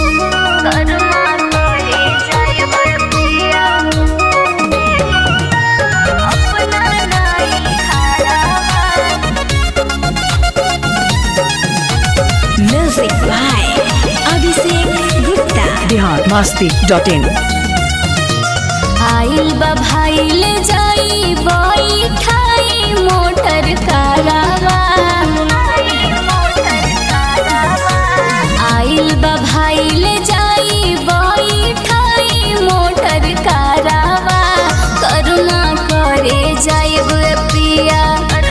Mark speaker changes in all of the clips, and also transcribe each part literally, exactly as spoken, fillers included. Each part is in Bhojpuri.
Speaker 1: Music by Abhishek Gupta.
Speaker 2: Bihar Masti dot in.
Speaker 1: आइल बा भाई ले जाई बैठाई मोटर कारवा। आइल बा भाई ले जाई बैठाई मोटर कारवा। करुणा करे जाइब पिया,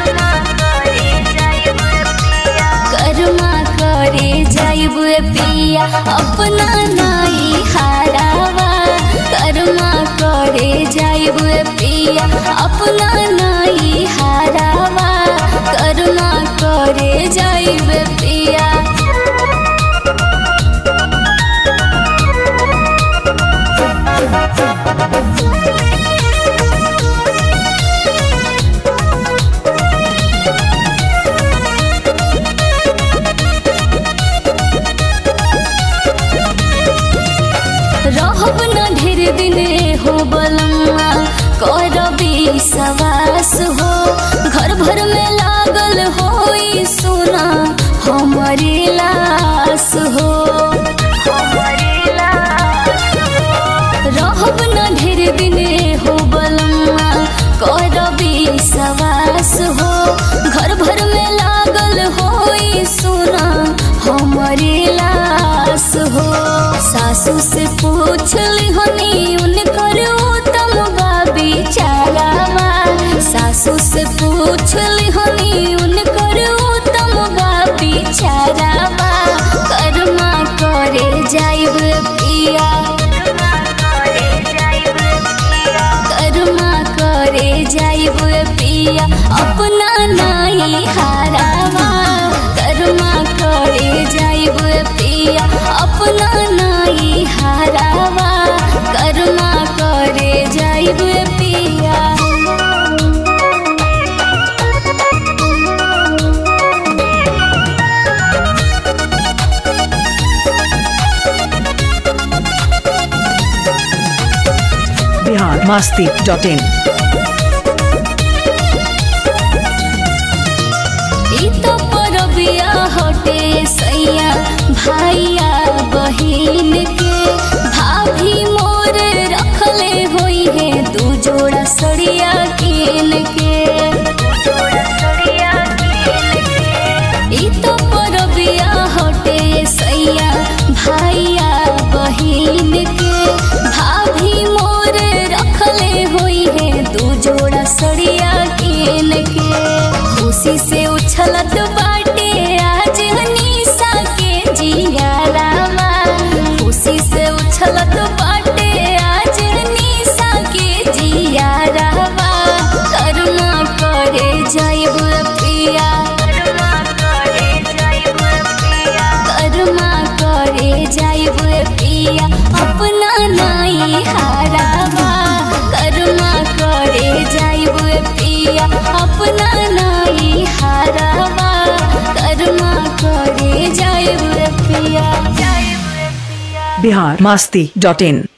Speaker 1: करुणा करे जाइब पिया अपना नाई हारावा। करुणा करे जाइब पिया अपना नाई हारावा। करुणा करे जाइब पिया। रहब न ढेर दिन हो बलम्मा करबी सवास हो। घर भर में लागल होई सुना हमारी लाश हो। रहब न ढेर दिन हो बलम्मा करबी सवास हो। घर भर में लागल होई सुना हमारी लाश हो। सासू से पूछ ली हनी उनकर उत्तम बाबी चारावा। सासू से पूछ ली हनी उनकर उत्तम बाबी चारावा। कर्मा करे जाइब पिया, कर्मा करे जाइब पिया अपना नाई हारावा। कर्मा करे जाइब पिया अपना नाई हारावा। कर्मा करे जाइब पिया।
Speaker 2: Bihar Masti dot in.
Speaker 1: ई तो परबिया हटे सैया भाइया बहिन के। भाभी मोर रखले होई है दू जोड़ा सड़िया कीन के। ई तो परबिया हटे सैया भाइया बहिन के। भाभी मोर रखले होई है दू जोड़ा सड़िया कीन के। खुशी से उछलत बाटे आज हनीसा के जियारावा। खुशी से उछलत बाटे आज हनीसा के जियारावा। कर्मा करे जाइब पिया, कर्मा करे जाइब पिया अपना नाई हारावा। कर्मा करे जाइब पिया अपना नाई हारावा। कर्मा करे जाइब पिया।
Speaker 2: बिहार मस्ती डॉट इन।